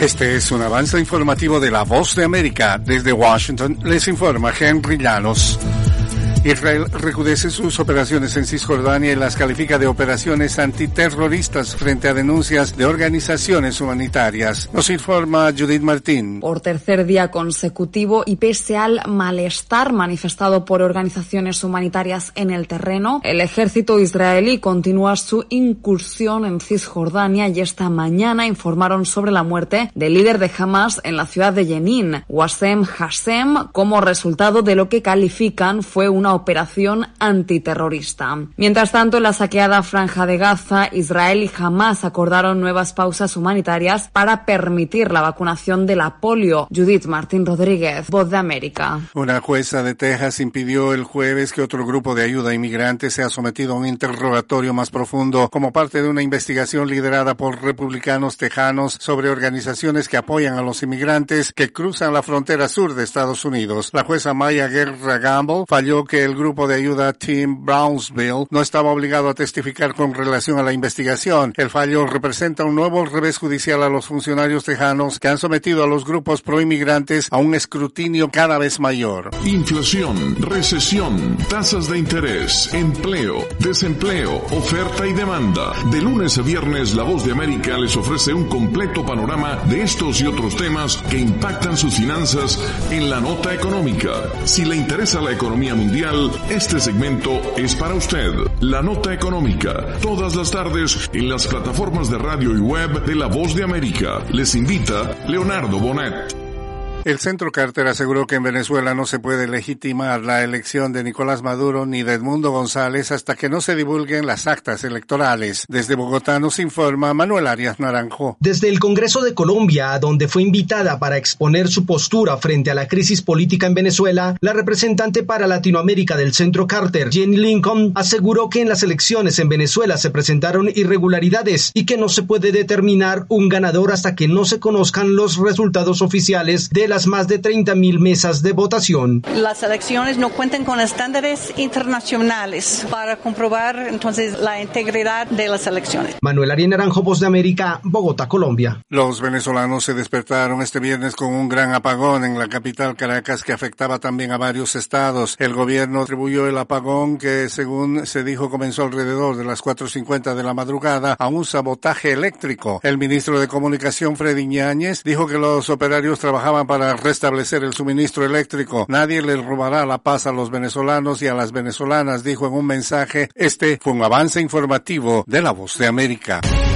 Este es un avance informativo de La Voz de América. Desde Washington les informa Henry Llanos. Israel recrudece sus operaciones en Cisjordania y las califica de operaciones antiterroristas frente a denuncias de organizaciones humanitarias. Nos informa Judith Martín. Por tercer día consecutivo y pese al malestar manifestado por organizaciones humanitarias en el terreno, el ejército israelí continúa su incursión en Cisjordania y esta mañana informaron sobre la muerte del líder de Hamas en la ciudad de Jenin, Wassem Hassem, como resultado de lo que califican fue una operación antiterrorista. Mientras tanto, en la saqueada Franja de Gaza, Israel y Hamas acordaron nuevas pausas humanitarias para permitir la vacunación de la polio. Judith Martín Rodríguez, Voz de América. Una jueza de Texas impidió el jueves que otro grupo de ayuda a inmigrantes sea sometido a un interrogatorio más profundo como parte de una investigación liderada por republicanos tejanos sobre organizaciones que apoyan a los inmigrantes que cruzan la frontera sur de Estados Unidos. La jueza Maya Guerra Gamble falló que el grupo de ayuda Team Brownsville no estaba obligado a testificar con relación a la investigación. El fallo representa un nuevo revés judicial a los funcionarios tejanos que han sometido a los grupos proinmigrantes a un escrutinio cada vez mayor. Inflación, recesión, tasas de interés, empleo, desempleo, oferta y demanda. De lunes a viernes, La Voz de América les ofrece un completo panorama de estos y otros temas que impactan sus finanzas en la nota económica. Si le interesa la economía mundial, este segmento es para usted. La nota económica, todas las tardes en las plataformas de radio y web de La Voz de América. Les invita Leonardo Bonet. El Centro Carter aseguró que en Venezuela no se puede legitimar la elección de Nicolás Maduro ni de Edmundo González hasta que no se divulguen las actas electorales. Desde Bogotá nos informa Manuel Arias Naranjo. Desde el Congreso de Colombia, donde fue invitada para exponer su postura frente a la crisis política en Venezuela, la representante para Latinoamérica del Centro Carter, Jenny Lincoln, aseguró que en las elecciones en Venezuela se presentaron irregularidades y que no se puede determinar un ganador hasta que no se conozcan los resultados oficiales de las más de 30.000 mesas de votación. Las elecciones no cuentan con estándares internacionales para comprobar entonces la integridad de las elecciones. Manuel Arias Naranjo, Voz de América, Bogotá, Colombia. Los venezolanos se despertaron este viernes con un gran apagón en la capital Caracas que afectaba también a varios estados. El gobierno atribuyó el apagón que, según se dijo, comenzó alrededor de las 4:50 de la madrugada a un sabotaje eléctrico. El ministro de Comunicación, Freddy Ñáñez, dijo que los operarios trabajaban para restablecer el suministro eléctrico. Nadie le robará la paz a los venezolanos y a las venezolanas, dijo en un mensaje. Este fue un avance informativo de La Voz de América.